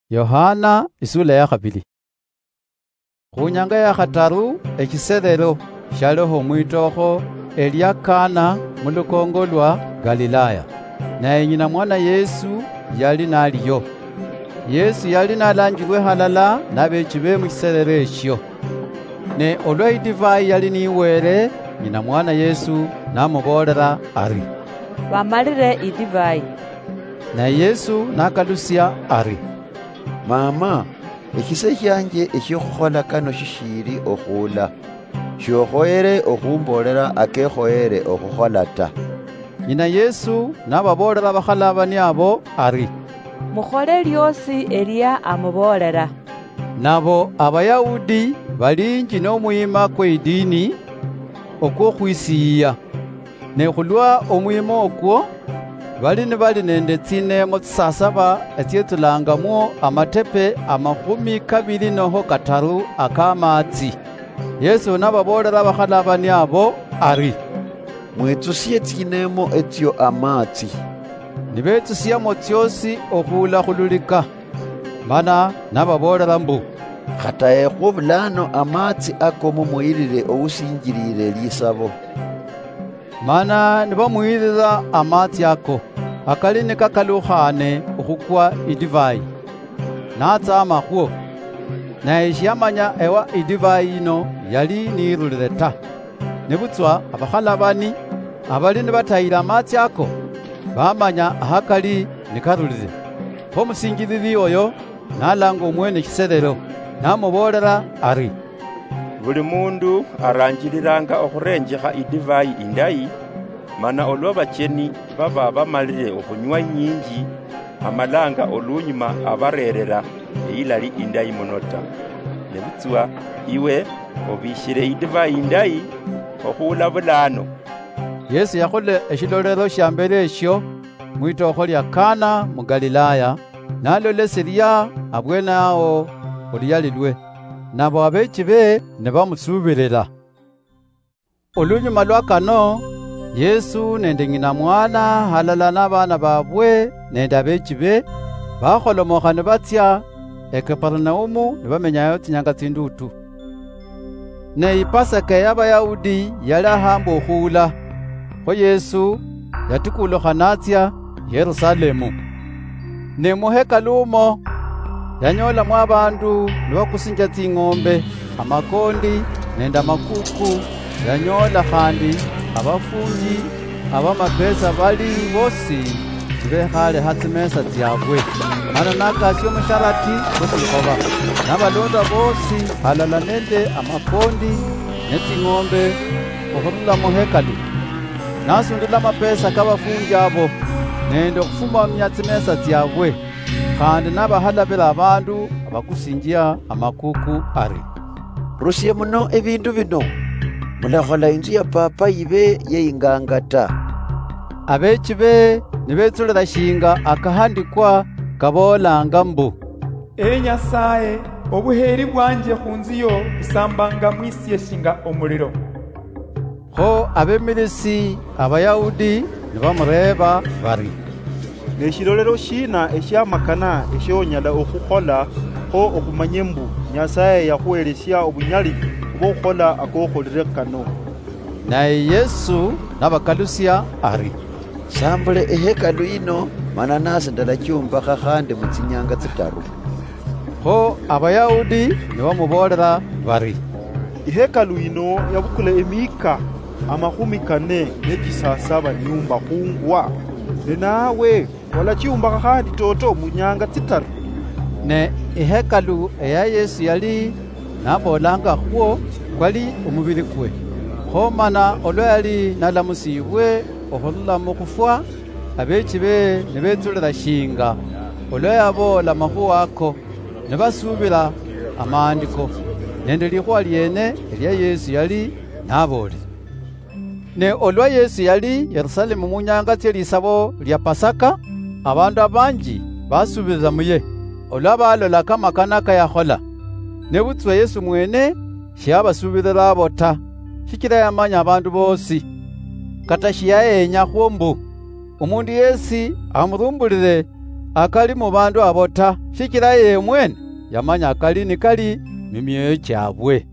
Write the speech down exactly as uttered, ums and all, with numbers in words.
Yohana isula ya khabili. Khunyanga ya khataru ekiserero shaleho mwitokho Elia Kana mulukongo lwa Galilaya. Naye nyina mwana Yesu yali naliyo. Yesu yali nalanjibwe halala nabechibe mu kiserero ekyo. Ne olwa idivai yali niwere nyina mwana Yesu namubolera ari, bamalire idivai. Na Yesu nakalusia ari, mama, ekise kyanje ekyokhola kano shishiri okhula. Shokhoere okhumbolera akekhoere okhukhola ta. Nyina Yesu nababolera bakhalabani abo ari, mukhole lyosi Elia amubolera. Nabo Abayahudi balingi n'omuyima kw'idini okwokhwisiya. Ne khulwa omuyima okwo bali ne bali nende tsinemo tsisasaba etsyetsulangamwo amatepe amakhumi kabili noho kataru akamatsi. Yesu nababolera bakhalabani abo ari, mwetsusiye tsinemo etyo amatsi. Nibetsusiyamo tsyosi okhula khululika. Mana nababolera mbu, khataekho bulano amatsi ako mumuyirire ousinjirire lisabo. Mana nibamuyirira amatsi ako akali nikakalukhane okhukwa idivai. Natsa amakhwo, naye shyamanya ewa idivai ino yali nirulire ta. Nibutswa abakhalabani abali nibatayira amatsi ako bamanya ahakali nikarulire. Kho musingilili oyo nalanga omwene kiserero namubolera ari, buli mundu aranjiliranga okhurenjekha idivai indayi, mana olwa bacheni baba bamalire okhunywa nyingi amalanga olunyuma abarerera eilali indayi muno ta. Nebutswa iwe obishire idivai indayi okhula bulano. Yesu yakhole eshilolero sha mbele esho mwitokho lya Kana mu Galilaya, nalolesirya abwene awo oluyalilwe. Nabo abechibe ne bamusubirira. Olunyuma lwa kano Yesu nende ngina mwana halala n'abana babwe nende abechibe bakholomokha ne batsya eKaperunaumu ne bamenyayo tsinyanga tsindutu. Ne ipasaka y'Abayahudi yali ahamba okhula. Kho Yesu yatikulukha natsya Yerusalemu. Ne muhekalumo yanyolamwo abandu nibakusinja tsing'ombe, amakondi nende amakuku. Yanyola khandi abafunji abamapesa bali bosi bekhale hatsimesa tsyabwe. Mana nakasya omusharati khusikhoba nabalonda bosi halala nende amakondi netsing'ombe okhurula muhekalu. Nasundula mapesa kabafunji abo nende okhufumamya tsimesa tsyabwe. Khandi nabahalabila abandu abakusinjia amakuku ari, rusye muno ebindu bino, mulakhola inzu ya papa ibe yeingangata. Abechibe nibetsulira shinga akahandikwa kabolanga mbu, E Nyasaye, obuheri bwanje khunziyo busambanga mwisi yeshinga omuliro. Kho abemilisi Abayahudi nibamureba bari, neshilolero shina eshamakana eshonyala okhukhola kho okhumanye mbu Nyasaye yakhuwelesya obunyali bw'okhola akokholire kano. Naye Yesu nabakalusya ari, sambule ehekalu ino, mana nasi ndalachumbakha khandi mutsinyanga tsitaru. Kho Abayahudi nibamubolera bari, Ihekalu ino yabukula emika amakhumi kane nechisasaba nyumba khungwa. Ne nawe walachiumbakha khandi toto munyanga tsitaru. Ne ihekalu eya Yesu yali nabolanga khwo kwali omubili kwe. Kho mana olwo yali nalamusibwe okhurula mukhufwa, abechibe nibetsulira shinga olwo yabola makhuwa ako nibasubila amandiko nende likhuwa lyene elya Yesu yali nabolile. Ne olwa Yesu yali Yerusalemu munyanga tsye lisabo lya Pasaka, abandu abanji basubirira muye olwa balola kamakana kayakhola. Nebutswa Yesu mwene shyabasubirira abo ta, shikila yamanya abandu bosi. Kata shiyayenya khwo mbu omundu yesi amurumbulire akali mu bandu abo ta, shikila yeye mwene yamanya akali ni kali mumyoyo kyabwe.